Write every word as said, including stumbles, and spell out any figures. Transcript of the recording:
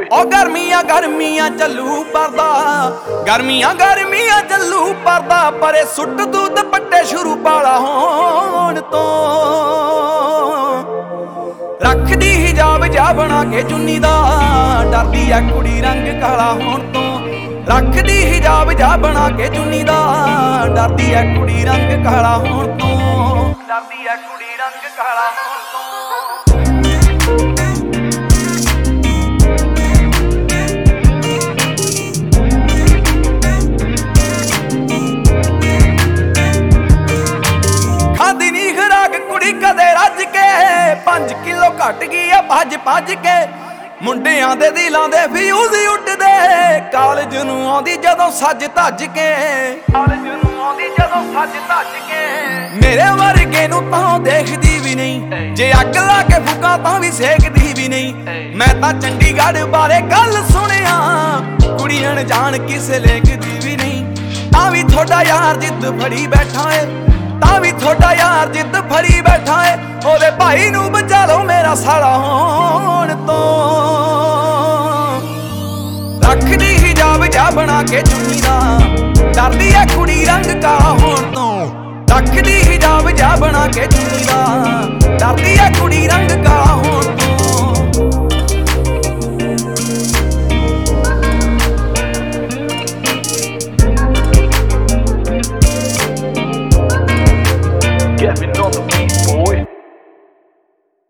ਉਹ ਗਰਮੀਆਂ ਗਰਮੀਆਂ ਚੱਲੂ ਪਰਦਾ, ਗਰਮੀਆਂ ਗਰਮੀਆਂ ਚੱਲੂ ਪਰਦਾ, ਪਰੇ ਸੁੱਟ ਦੂ ਦੁਪੱਟੇ ਸ਼ੁਰੂ ਪਾਲਾ ਹੋਣ ਤੋਂ। ਰੱਖਦੀ ਹਿਜਾਬ ਜਾ ਬਣਾ ਕੇ ਚੁੰਨੀ ਦਾ, ਡਰਦੀ ਐ ਕੁੜੀ ਰੰਗ ਕਾਲਾ ਹੋਣ ਤੋਂ। ਰੱਖਦੀ ਹਿਜਾਬ ਜਾ ਬਣਾ ਕੇ ਚੁੰਨੀ ਦਾ, ਡਰਦੀ ਐ ਕੁੜੀ ਰੰਗ ਕਾਲਾ ਹੋਣ ਤੋਂ। ਡਰਦੀ ਐ ਕੁੜੀ ਰੰਗ ਕਾਲਾ ਹੋਣ ਤੋਂ। ਖਾਂਦੀ ਨੀ ਖੁਰਾਕ ਕੁੜੀ ਕਦੇ ਰੱਜ ਕੇ, ਪੰਜ ਕਿਲੋ ਘਟ ਗਈ ਆ ਭੱਜ ਭੱਜ ਕੇ। ਮੁੰਡਿਆਂ ਦੇ ਦਿਲਾਂ ਦੇ ਫਿਊਜ਼ ਉੱਡਦੇ, ਕਾਲਜ ਨੂੰ ਆਉਂਦੀ ਜਦੋਂ ਸੱਜ ਧੱਜ ਕੇ। ਕਾਲਜ ਨੂੰ ਆਉਂਦੀ ਜਦੋਂ ਸੱਜ ਧੱਜ ਕੇ। ਮੇਰੇ ਵਰਗੇ ਨੂੰ ਤਾਂ ਦੇਖਦੀ ਵੀ ਨਹੀਂ, ਜੇ ਅੱਗ ਲਾ ਕੇ ਫੁਕਾਂ ਤਾਂ ਵੀ ਸੇਕਦੀ ਵੀ ਨਹੀਂ। ਮੈਂ ਤਾਂ ਚੰਡੀਗੜ੍ਹ ਬਾਰੇ ਗੱਲ ਸੁਣਿਆ, ਕੁੜੀ ਅਣਜਾਣ ਕਿਸੇ ਲੇਖਦੀ ਵੀ ਨਹੀਂ। ਤਾਂ ਵੀ ਤੁਹਾਡਾ ਯਾਰ ਜਿੱਦ ਫੜੀ ਬੈਠਾ ਏ, ਤਾਂ ਵੀ ਤੁਹਾਡਾ ਯਾਰ ਜਿੱਦ ਫੜੀ ਬੈਠਾ ਏ। ਉਹਦੇ ਭਾਈ ਨੂੰ ਬਚਾ ਲਓ ਮੇਰਾ ਸਾਲਾ ਹੋਣ ਤੋਂ। ਰੱਖਦੀ ਹਿਜਾਬ ਜਾ ਬਣਾ ਕੇ ਚੁੰਨੀ ਦਾ, ਡਰਦੀ ਐ ਕੁੜੀ ਰੰਗ ਕਾਲਾ ਹੋਣ ਤੋਂ। ਰੱਖਦੀ ਹਿਜਾਬ ਜਾ ਬਣਾ ਕੇ ਚੁੰਨੀ ਦਾ, ਡਰਦੀ ਐ ਕੁੜੀ ਰੰਗ ਕਾਲਾ ਹੋਣ